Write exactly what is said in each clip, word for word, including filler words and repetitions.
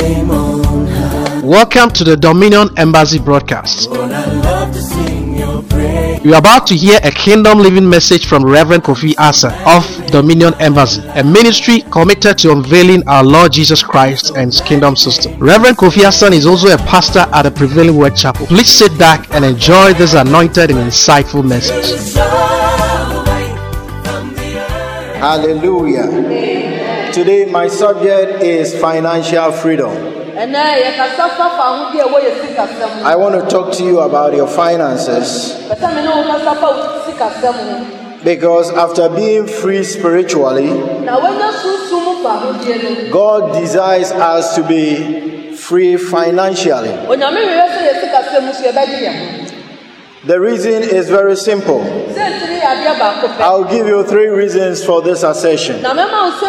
name on high. Welcome to the Dominion Embassy broadcast. Lord, I love to sing your praise. You are about to hear a kingdom living message from Reverend Kofi Asa of Dominion Embassy, a ministry committed to unveiling our Lord Jesus Christ and his kingdom system. Reverend Kofi Asa is also a pastor at the Prevailing Word Chapel. Please sit back and enjoy this anointed and insightful message. Hallelujah. Amen. Today my subject is financial freedom. I want to talk to you about your finances, because after being free spiritually, God desires us to be free financially. The reason is very simple. I'll give you three reasons for this assertion. And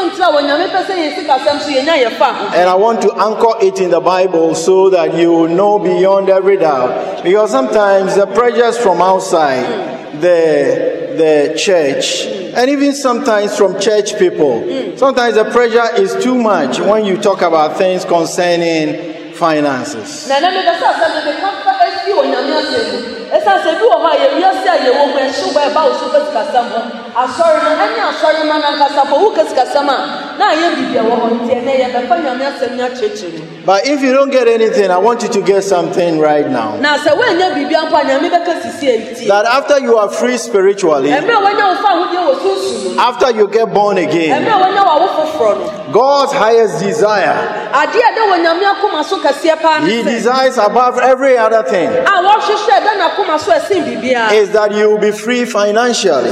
I want to anchor it in the Bible so that you will know beyond every doubt. Because sometimes the pressures from outside the, the church, and even sometimes from church people, sometimes the pressure is too much when you talk about things concerning finances. But if you don't get anything, I want you to get something right now. That after you are free spiritually, after you get born again, God's highest desire, He desires above every other thing, is that you will be free financially.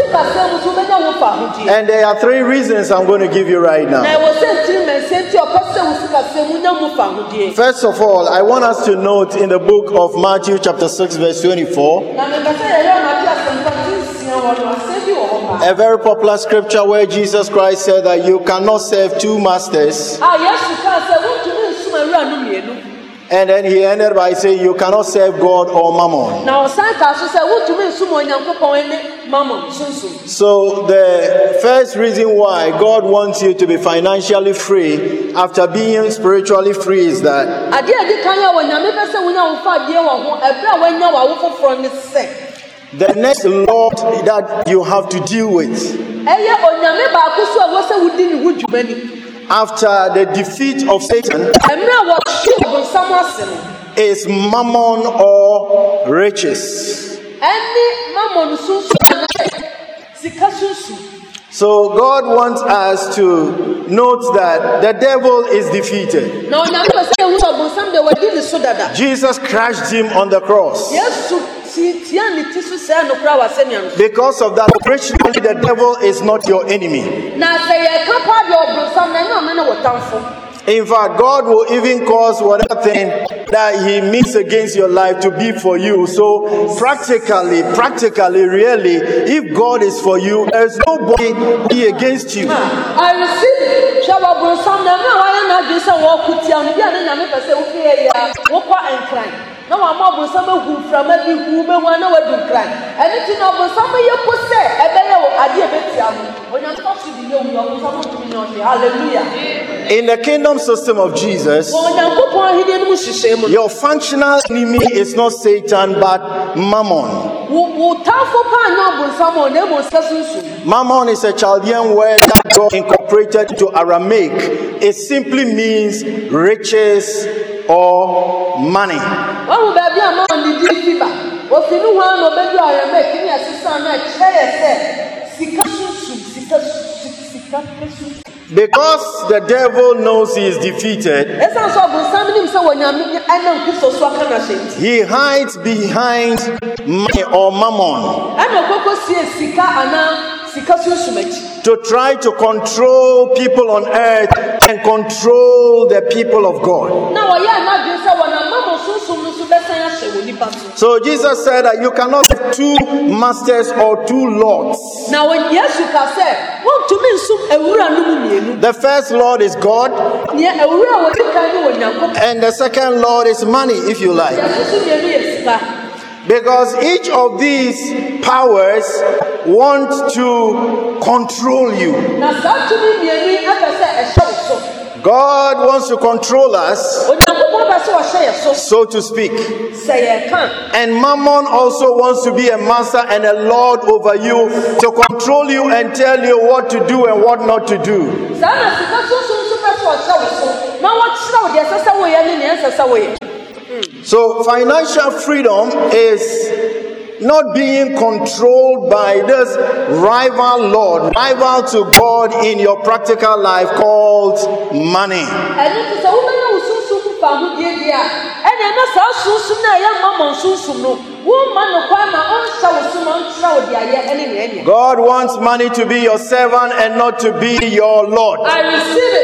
And there are three reasons I'm going to give you right now. First of all, I want us to note in the book of Matthew chapter six verse twenty-four, a very popular scripture where Jesus Christ said that you cannot serve two masters. And then he ended by saying you cannot serve God or Mammon. So the first reason why God wants you to be financially free after being spiritually free is that the next Lord that you have to deal with after the defeat of Satan is mammon or riches. So God wants us to note that the devil is defeated. Jesus crushed him on the cross. Because of that, originally the devil is not your enemy. In fact, God will even cause whatever thing that he means against your life to be for you. So practically, practically, really, if God is for you, there's nobody be against you. I receive no one more some who from every who may want to do cry. Anything of some of your posse, a better idea. When you're supposed to be hallelujah. In the kingdom system of Jesus, your functional enemy is not Satan but Mammon. Mammon is a Chaldean word that God incorporated to Aramaic. It simply means riches or money. Because the devil knows he is defeated, he hides behind money or mammon to try to control people on earth and control the people of God. So Jesus said that you cannot have two masters or two lords. Now when yes you can say, want to mean some the first Lord is God, and the second Lord is money, if you like. Because each of these powers want to control you. God wants to control us, so to speak. And Mammon also wants to be a master and a lord over you, to control you and tell you what to do and what not to do. So financial freedom is not being controlled by this rival lord, rival to God in your practical life called money. God wants money to be your servant and not to be your Lord. I receive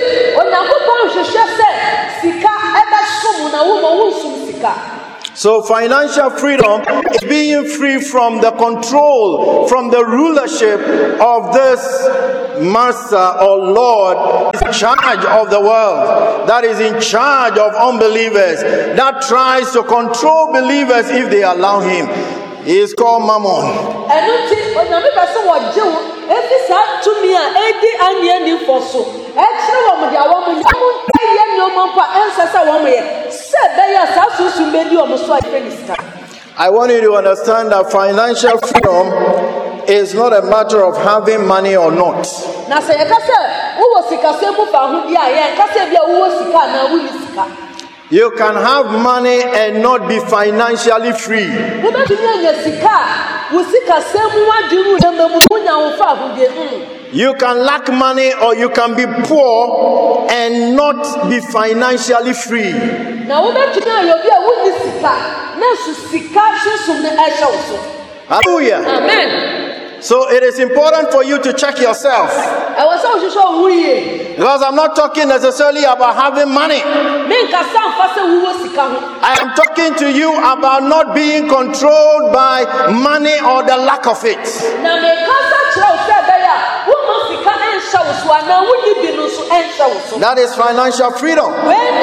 it. So financial freedom is being free from the control, from the rulership of this master or Lord in charge of the world, that is in charge of unbelievers, that tries to control believers if they allow him. He is called Mammon. I want you to understand that financial freedom is not a matter of having money or not. You can have money and not be financially free. You can lack money or you can be poor and not be financially free. Hallelujah. Amen. So it is important for you to check yourself. Because I'm not talking necessarily about having money. I am talking to you about not being controlled by money or the lack of it. That is financial freedom.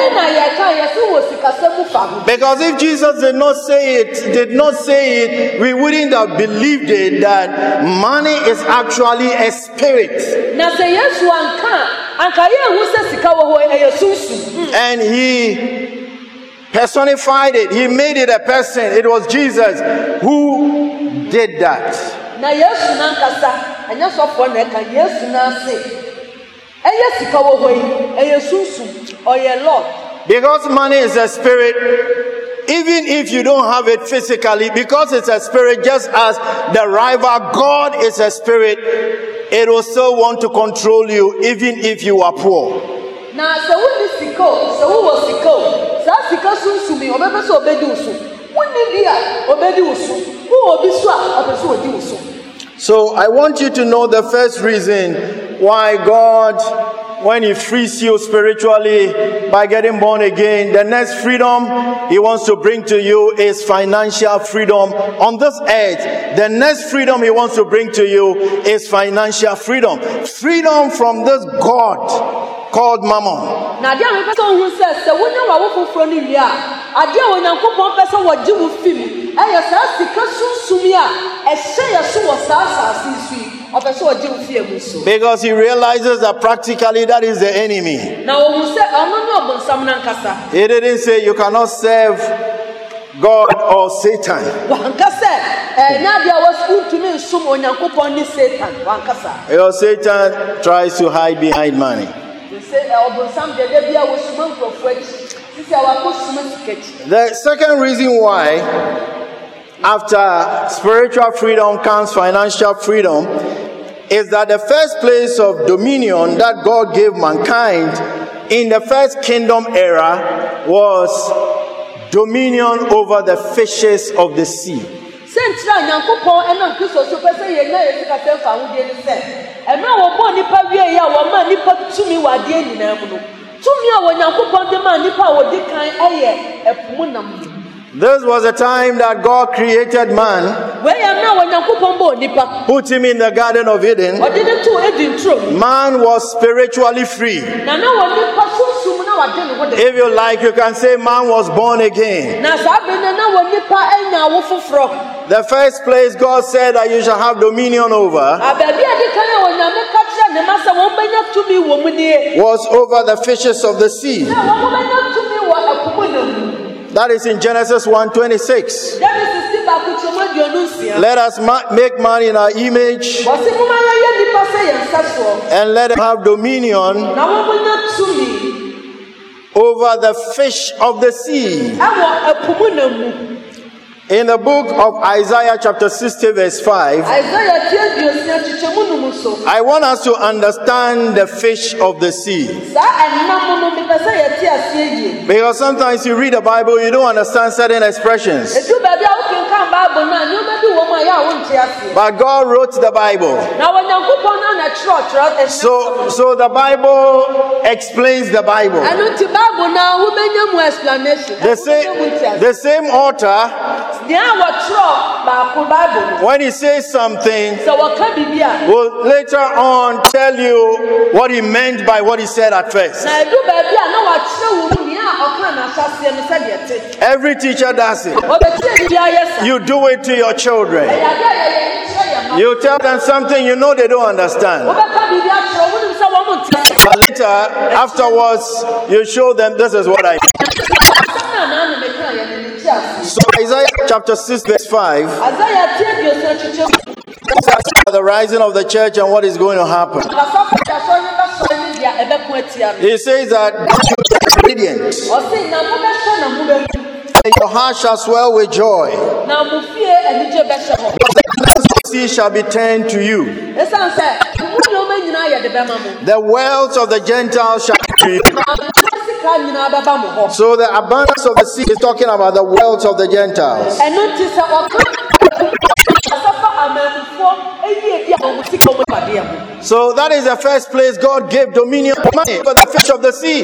Because if Jesus did not say it, did not say it, we wouldn't have believed it that money is actually a spirit. And he personified it. He made it a person. It was Jesus who did that. Because money is a spirit, even if you don't have it physically, because it's a spirit, just as the rival God is a spirit, it will still want to control you, even if you are poor. So I want you to know the first reason why God, when he frees you spiritually by getting born again, the next freedom he wants to bring to you is financial freedom on this earth. The next freedom he wants to bring to you is financial freedom. Freedom from this God called Mammon. Because he realizes that practically that is the enemy. He didn't say you cannot serve God or Satan. Because Satan tries to hide behind money. The second reason why after spiritual freedom comes financial freedom is that the first place of dominion that God gave mankind in the first kingdom era was dominion over the fishes of the sea. This was a time that God created man, put him in the Garden of Eden. Man was spiritually free. If you like, you can say man was born again. The first place God said that you shall have dominion over was over the fishes of the sea. That is in Genesis one twenty-six. Let us ma- make man in our image and let him have dominion over the fish of the sea. In the book of Isaiah chapter sixty verse five, I want us to understand the fish of the sea. Because sometimes you read the Bible, you don't understand certain expressions. But God wrote the Bible. So, so the Bible explains the Bible. The same, the same author, when he says something, will later on tell you what he meant by what he said at first. Every teacher does it. You do it to your children. You tell them something you know they don't understand. But later, afterwards, you show them this is what I mean. So Isaiah chapter six verse five, the rising of the church and what is going to happen. He says that radiant, and your heart shall swell with joy. The sea shall be turned to you. The wealth of the Gentiles shall be to you. So the abundance of the sea is talking about the wealth of the Gentiles. So that is the first place God gave dominion for the fish of the sea.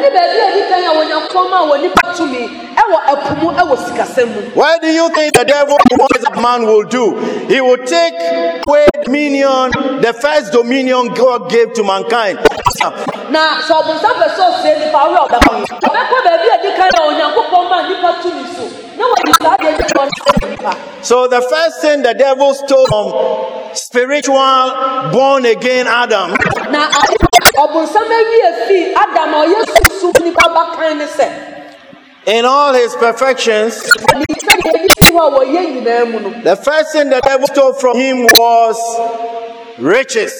Why do you think the devil wants a man will do? He will take away dominion, the first dominion God gave to mankind. So the first thing the devil stole from spiritual born again Adam in all his perfections, the first thing the devil stole from him was riches.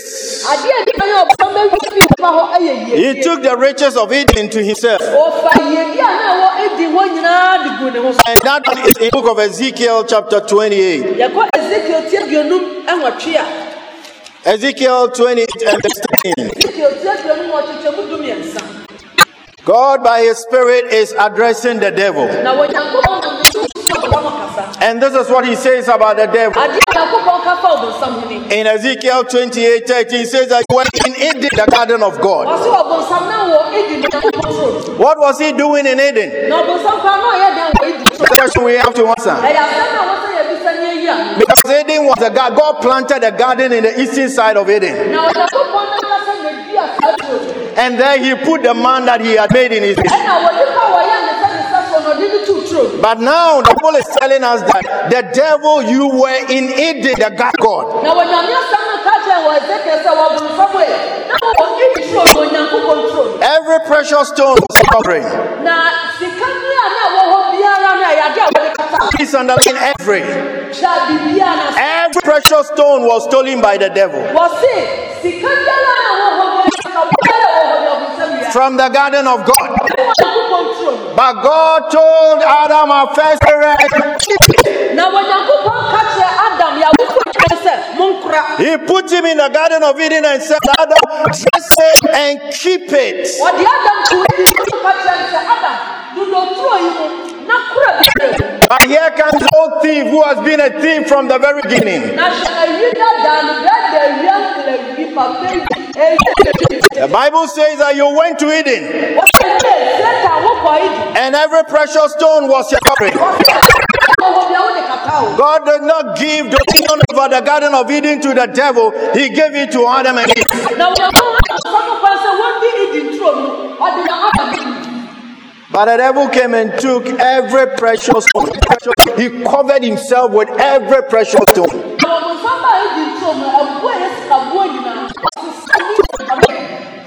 He took the riches of Eden to himself. And that is in the book of Ezekiel chapter twenty-eight. Ezekiel twenty-eight and verse ten. God by his spirit is addressing the devil. And this is what he says about the devil. In Ezekiel twenty-eight thirteen, he says that when in Eden, the garden of God. What was he doing in Eden? The question we have to answer. Because Eden was a God. God planted a garden in the eastern side of Eden. And there he put the man that he had made in his image. But now the Bible is telling us that the devil, you were in Eden, the God God. Every precious stone was covering. Please underline every. Every precious stone was stolen by the devil. From the garden of God. But God told Adam our first parent, he put him in the garden of Eden and said, Adam, dress it and keep it. But here comes the old thief who has been a thief from the very beginning. The Bible says that you went to Eden and every precious stone was your covering. God did not give dominion over the garden of Eden to the devil. He gave it to Adam and Eve. But the devil came and took every precious stone. He covered himself with every precious stone.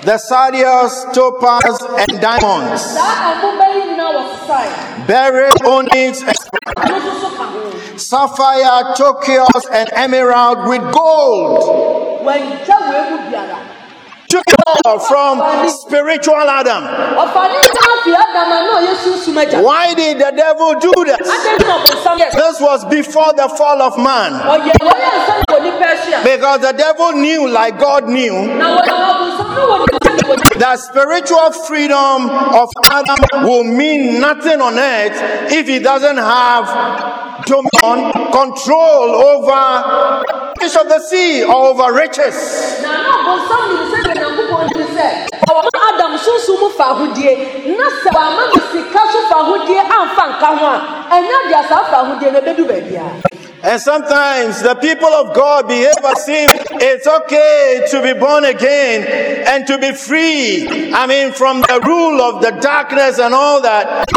the sardius, topaz, and diamonds, saa ɛboba yi nyinaa wɔ sisae beryl, onyx, and ɛno nso so ka ho sapphire, turquoise, and emerald with gold. wɔngya wɔ emu biara Took it all from spiritual Adam. ɔfa ne nyinaa fi Adam a na ɔyɛ sunsum agya Why did the devil do this? adɛn na ɔbonsam yɛ This was before the fall of man. ɔyɛ wɔyɛ nsa na wɔnipa ahyia Because the devil knew, like God knew, na wɔyɛ ɔbonsam na wɔnipa ahyia wɔnipa that spiritual freedom of Adam will mean nothing on earth if he doesn't have dominion, control over fish of the sea or over riches. na na ɔbonsam nim sɛ deɛ Nyankopɔn nim sɛ ɔwɔ Adam sunsum mu fa ahodie na sɛ wɔama no sika so fa ahodie amfa nka ho a ɛnyɛ deɛ saa fa ahodie no ɛbɛdu baabiara. And sometimes the people of God behave as if it's okay to be born again and to be free. I mean, from the rule of the darkness and all that.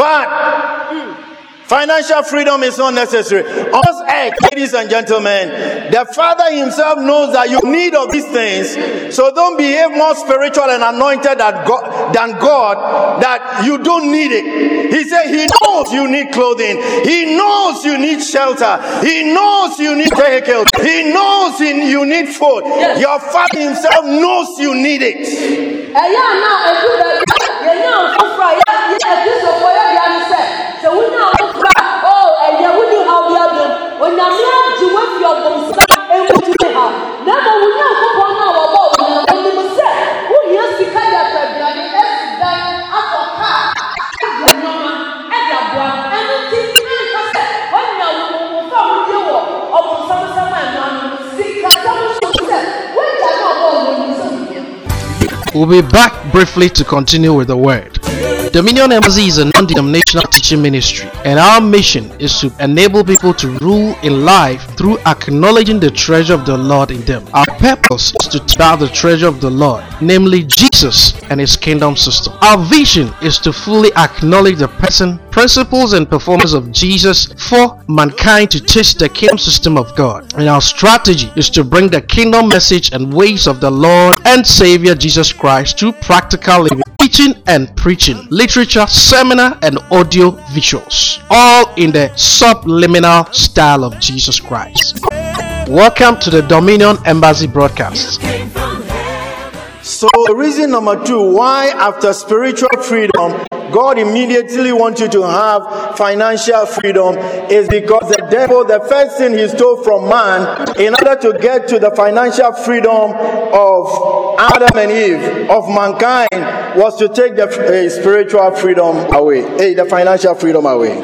But financial freedom is not necessary. On this earth, ladies and gentlemen, the Father himself knows that you need of these things. So don't behave more spiritual and anointed than God, than God that you don't need it. He said he knows you need clothing. He knows you need shelter. He knows you need vehicles. He knows you need food. Yes. Your Father himself knows you need it. ɛyɛ ana ɛdu baabi a yɛnya afoforo a yɛ adisofo yɛ deɛ ne sɛ sɛ wonya afoforo a o ɛyɛ woni haw bi adom onyame agye woafi ɔbonsam ɛmu tumi ha na ma wonya nkopɔn no a wɔbɔ wo ɔnim sɛ wohia sika de atɔ aduane asi dan atɔ kaa adi nneɔma adi aboa ɛno nti ɛnka sɛ woanya wofa wodie wɔ ɔbonsam sɛm a ɛno ano sikasɛm nso sɛ woagya ne ɔbɔ wo ɔnim sɛ wohia. We'll be back briefly to continue with the word. Dominion Embassy is a non-denominational teaching ministry, and our mission is to enable people to rule in life through acknowledging the treasure of the Lord in them. Our purpose is to tell the treasure of the Lord, namely Jesus and his kingdom system. Our vision is to fully acknowledge the person, principles, and performance of Jesus for mankind to taste the kingdom system of God. And our strategy is to bring the kingdom message and ways of the Lord and Savior Jesus Christ to practical living, teaching and preaching, literature, seminar, and audio visuals, all in the subliminal style of Jesus Christ. Welcome to the Dominion Embassy broadcast. So reason number two, why after spiritual freedom, God immediately wants you to have financial freedom, is because the devil, the first thing he stole from man, in order to get to the financial freedom of Adam and Eve, of mankind, was to take the uh, spiritual freedom away, hey, the financial freedom away.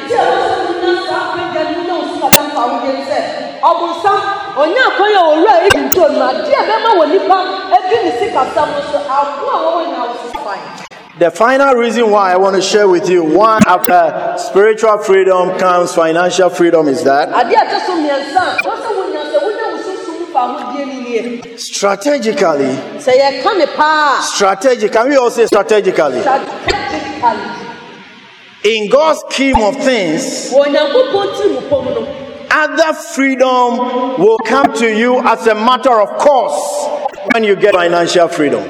The final reason why I want to share with you why after spiritual freedom comes financial freedom is that strategically, strategic, can we all say strategically? In God's scheme of things, other freedom will come to you as a matter of course when you get financial freedom.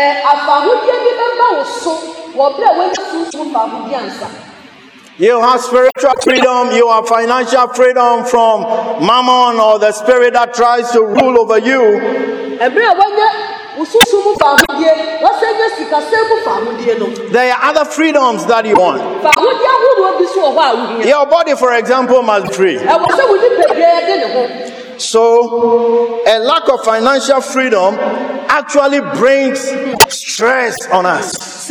You have spiritual freedom, you have financial freedom from mammon or the spirit that tries to rule over you. There are other freedoms that you want. Your body, for example, must be free. So, a lack of financial freedom actually brings stress on us.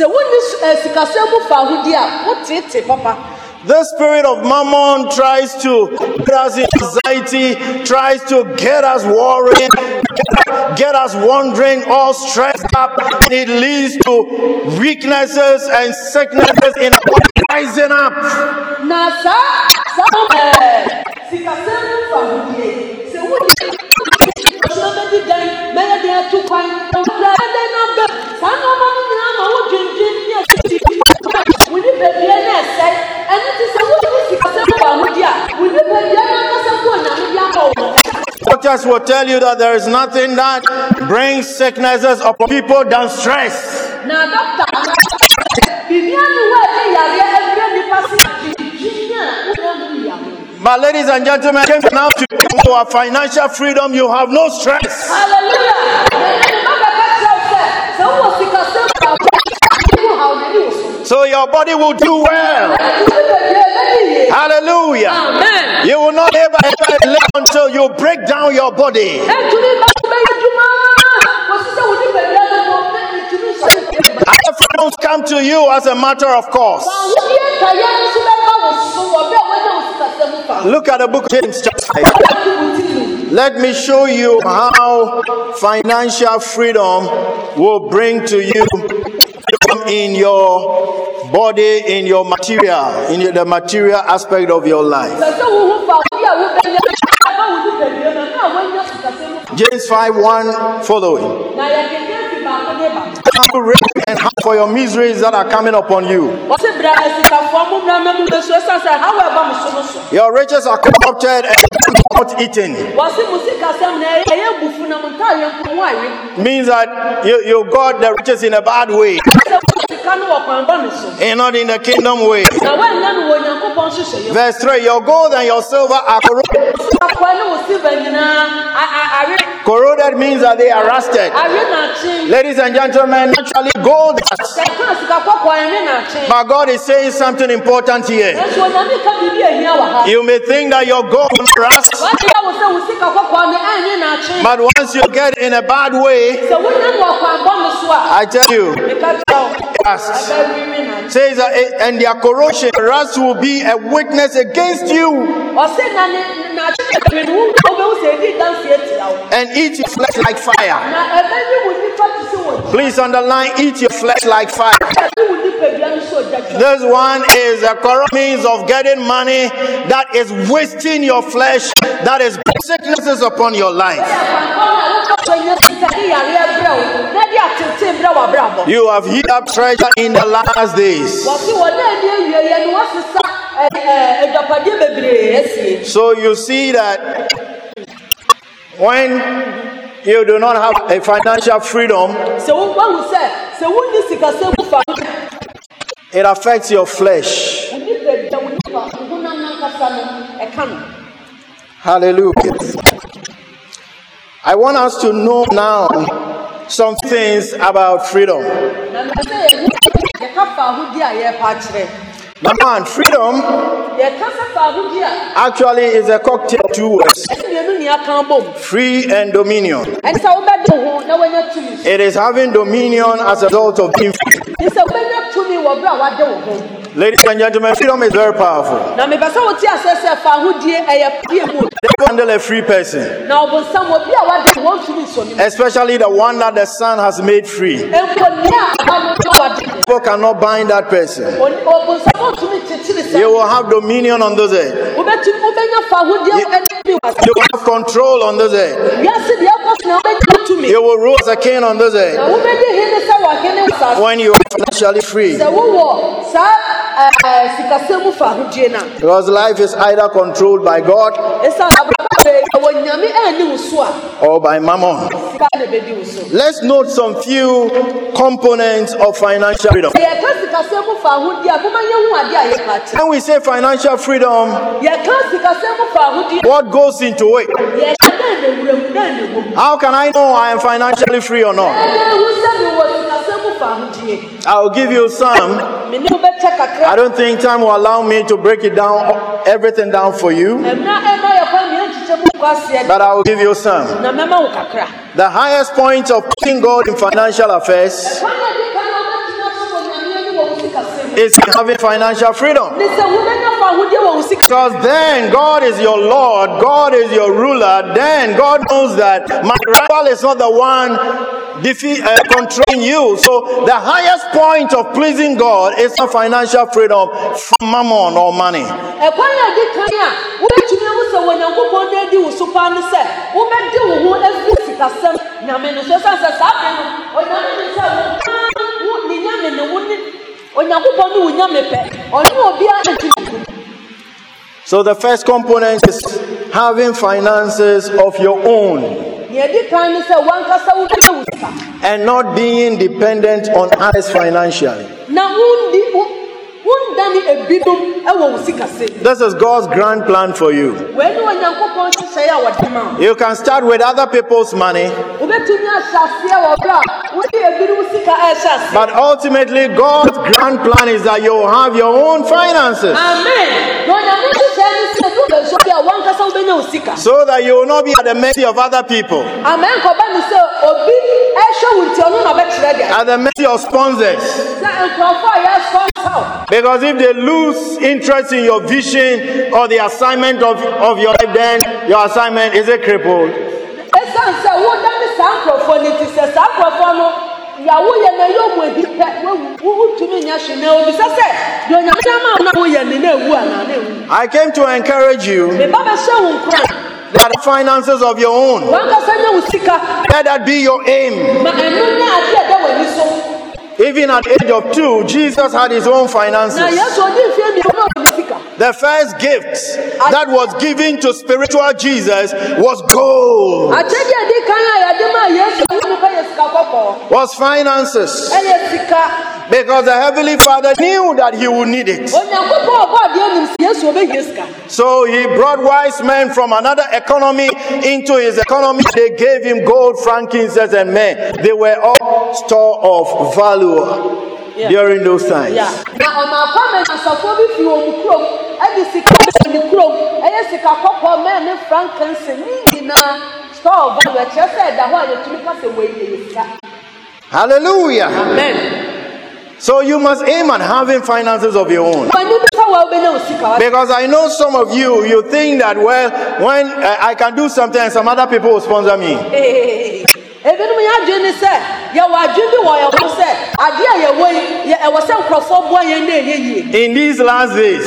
The spirit of mammon tries to get us in anxiety, tries to get us worrying, get us wandering, all stressed up. It leads to weaknesses and sicknesses in our body rising up. Doctor doctors will tell you that there is nothing that brings sicknesses upon people than stress. Na doctor, bibi anu wa de yare every nipa si jinya una mu. But ladies and gentlemen, I came now to to our financial freedom. You have no stress. Hallelujah. So your body will do well. Hallelujah. Amen. You will not ever, ever live until you break down your body. Other freedoms come to you as a matter of course. Look at the book of James chapter five. Let me show you how financial freedom will bring to you in your body, in your material, in the material aspect of your life. James five one following. And for your miseries that are coming upon you. Your riches are corrupted and not eaten. Means that you, you got the riches in a bad way and not in the kingdom way. Verse three, your gold and your silver are corrupted. Corroded means that they are rusted. Ladies and gentlemen, naturally gold is rust. But God is saying something important here. You may think that your gold will rust, but once you get in a bad way, I tell you, rust. Says that it, and their corrosion, rust will be a witness against you. And eat your flesh like fire. Please underline, eat your flesh like fire. This one is a corrupt means of getting money that is wasting your flesh, that is sicknesses upon your life. You have hid up treasure in the last days. So you see that when you do not have a financial freedom, it affects your flesh. Hallelujah. I want us to know now some things about freedom. Number one, freedom actually is a cocktail of two words. Free and dominion. It is having dominion as a result of being free. Ladies and gentlemen, freedom is very powerful. Handle a free person, especially the one that the Son has made free. People cannot bind that person. You will have dominion on those heads. You will have control on those heads. You will rule as a king on those heads when you are financially free. Because life is either controlled by God or by mammon. Let's note some few components of financial freedom. When we say financial freedom, what goes into it? How can I know I am financially free or not? I'll give you some. I don't think time will allow me to break it down, everything down for you. But I will give you some. The highest point of putting God in financial affairs is having financial freedom. Because then God is your Lord, God is your ruler. Then God knows that my rival is not the one defeat uh, controlling you. So the highest point of pleasing God is a financial freedom from mammon or money. So the first component is having finances of your own Yedi kan ni sɛ wankasa wo bɛyɛ wo sika. and not being dependent on others financially. Na wundi wundani ebidum ɛwɔ wo sika se. This is God's grand plan for you. Wɛni Onyankopɔn hyehyɛ yɛ a wɔde ma wo. You can start with other people's money, Wobɛtumi ahyɛ aseɛ wɔ bere a wode ebidum sika ɛhyɛ aseɛ. but ultimately God's grand plan is that you will have your own finances Amen. Na Onyame hyehyɛ ni sɛ du bɛ so bi a wankasa wo bɛnya wo sika. so that you will not be at the mercy of other people, Amen. Kɔba ni sɛ obi ɛhyɛ wo nti ɔno na ɔbɛkyerɛ deɛ. at the mercy of sponsors. Sɛ nkurɔfoɔ a yɛsponsor wo. Because if they lose interest in your vision or the assignment of, of your life, then your assignment is a crippled. Esan sɛ wodane saa nkurɔfoɔ ne ti sɛ saa nkurɔfoɔ no yawo yɛ na yɛ ɔmo edi pɛ wowu tumi nya hwe na obisa sɛ deɛ Onyame ama wo na woyɛ ne na ewu ana na ewu. I came to encourage you Meba bɛhyɛ wo nkran. that the finances of your own, Wankasa nya wo sika let that be your aim. ma ɛno nyɛ ade a ɛda w'ani so. Even at the age of two, Jesus had his own Na finances. Yesu odi mfie mmienu na ɔde sika. The first gift that was given to spiritual Jesus was gold, Akyɛde a di kan a yɛde ma Yesu wo nipa yɛ sika kɔkɔɔ. was finances. Ɛyɛ sika. Because the Heavenly Father knew that he would need it. Onyankopɔn ɔbɔ adeɛ nim sɛ Yesu ɔbɛhia sika. So he brought wise men from another economy into his economy. They gave him gold, frankincense, and myrrh. They were all store of value Yeah. during those times. Ya. Na ɔma akɔmɛ asafo bi fi wɔn kurom ɛde sika bɛ wɔn kurom ɛyɛ sika kɔkɔɔ mɛ ne frankincense ne nyinaa store of value ɛkyerɛ sɛ ɛda hɔ a yɛtumi ka sɛ wɔyɛ yɛ sika. Hallelujah. Amen. So you must aim at having finances of your own. Wɔn ni bisa wɔ ɔbɛnya wɔ sika wa. Because I know some of you, you think that, well, when uh, I can do something and some other people will sponsor me. Ebinom yɛ adwene ni sɛ yɛwɔ adwene bi wɔ yɛn ho sɛ adeɛ a yɛwɔ yi yɛ ɛwɔ sɛ nkurɔfoɔ boa yɛn na ɛyɛ yie. In these last days,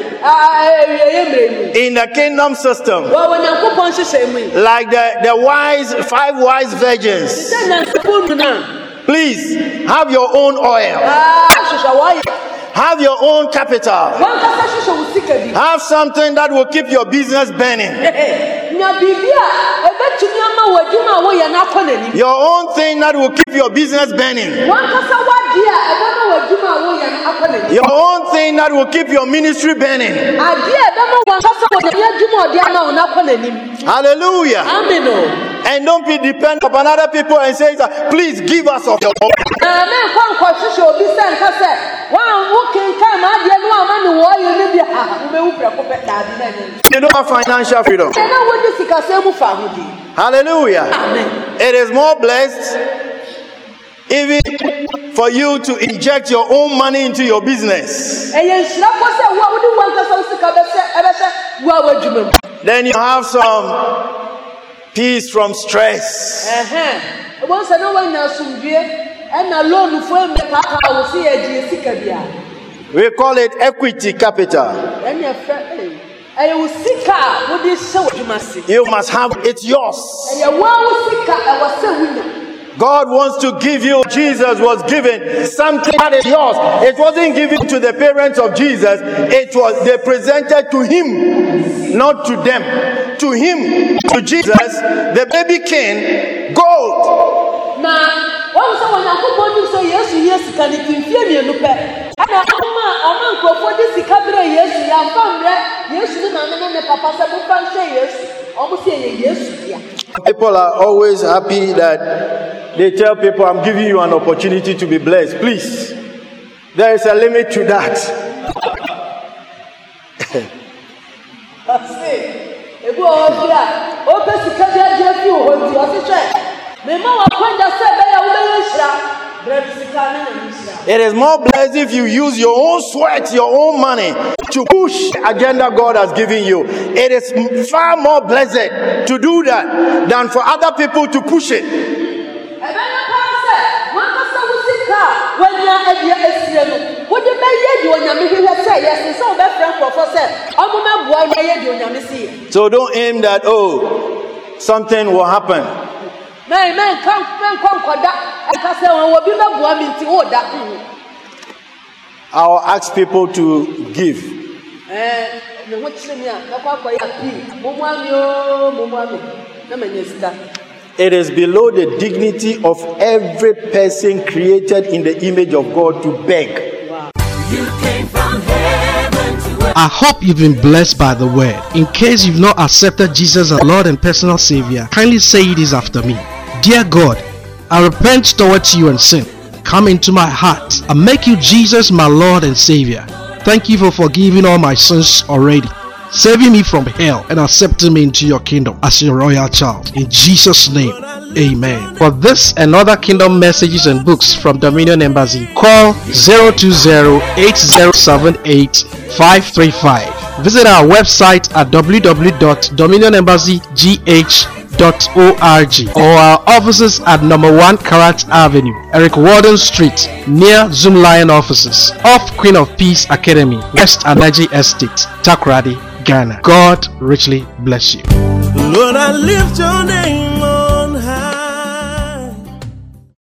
in the kingdom system, Wɔ wɔ Nyankopɔn hyehyɛ mu yi. like the, the wise, five wise virgins, Sɛ nansefo nu na. please have your own oil, Aa hyehyɛ wɔyɛ. have your own capital, Wɔn kasa hyehyɛ wo sika bi. have something that will keep your business burning, Nya biribi a ɛbɛtumi ama wɔ adwuma a woyɛ no akɔ n'anim. your own thing that will keep your business burning, Wankasa w'adeɛ a ɛbɛma wɔ adwuma a woyɛ no akɔ n'anim. your own thing that will keep your ministry burning. Adeɛ a ɛbɛma wankasa wɔ n'ani adwuma a ɔde ama wo no akɔ n'anim. Hallelujah. Amen o. And don't be dependent upon other people and say, please give us of your own. Na me nkɔ nkɔhyehyɛ obi sɛ nka sɛ wɔn wo kenkan ma adeɛ no ama ne wɔyɛ no bi a wobɛwu prɛko pɛ daabi na ɛnyɛ. You don't have financial freedom. Ɛna wode sikasɛm mu fa ahodi. Hallelujah. Amen. It is more blessed even for you to inject your own money into your business. Ɛyɛ nhyira kɔ sɛ wo a wode wankasa wo sika bɛhyɛ ɛbɛhyɛ wo a w'adwuma mu. Then you have some peace from stress. Ɛhɛn. Wɔn sɛ na wɔanya asomdue ɛna loan fo mmɛpaakaa wo sɛ yɛgye sika bia. We call it equity capital. Ɛnyɛ fɛ ɛyɛ. Ɛyɛ wo sika a wode hyɛ w'adwuma se. You must have it yours. Ɛyɛ wo a wo sika ɛwɔ sɛ wonya. God wants to give you. Jesus was given something that is yours. It wasn't given to the parents of Jesus. It was they presented to him, not to them. To him, to Jesus, the baby king, gold. Na wɔn sɛ wɔn Nyankopɔn nim sɛ Yesu yɛ sika ne ti mfie mmienu pɛ. Ɛna ɔma ɔma nkurɔfoɔ de sika brɛ Yesu yɛ amfa mmerɛ Yesu ne maame ne ne papa sɛ mofa nhyɛ Yesu. Ɔmo sɛ ɛyɛ Yesu dea. People are always happy that they tell people, I'm giving you an opportunity to be blessed. Please, there is a limit to that. Ɔse ebi wɔ hɔ bi a ɔpɛ sika bi agye afi wɔ hɔ nti ɔse hwɛ mema w'akwanya sɛ ɛbɛyɛ a wobɛyɛ nhyira brɛ me sika ne na menhyira. It is more blessed if you use your own sweat, your own money to push the agenda God has given you. It is far more blessed to do that than for other people to push it. Ɛbɛyɛ paa sɛ wankasa wo sika a woanya adeɛ asie no wode bɛyɛ deɛ Onyame hwehwɛ sɛ yɛse sɛ wobɛfrɛ nkurɔfoɔ sɛ ɔmo mɛboa wo bɛyɛ deɛ Onyame se yɛ. So don't aim that, oh, something will happen. Mɛ mɛ nka nkɔ nkɔda ɛka sɛ wɔn obi bɛboa me nti woda. I'll ask people to give. Ɛɛ ne ho kyerɛ me a mɛkɔ akɔyɛ appeal momoa me o momoa me na manya sika. It is below the dignity of every person created in the image of God to beg. You came from heaven to earth. I hope you've been blessed by the word. In case you've not accepted Jesus as Lord and personal Savior, kindly say this after me. Dear God, I repent towards you and sin. Come into my heart and make you Jesus my Lord and Savior. Thank you for forgiving all my sins already, saving me from hell and accepting me into your kingdom as your royal child. In Jesus' name, amen. For this and other kingdom messages and books from Dominion Embassy, call zero two zero, eight zero seven eight, five three five. Visit our website at w w w dot dominion embassy g h dot org or our offices at number one Karat Avenue, Eric Warden Street, near Zoom Lion offices, off Queen of Peace Academy, West Anaji Estate, Takoradi, Ghana. God richly bless you. Lord, I lift your name.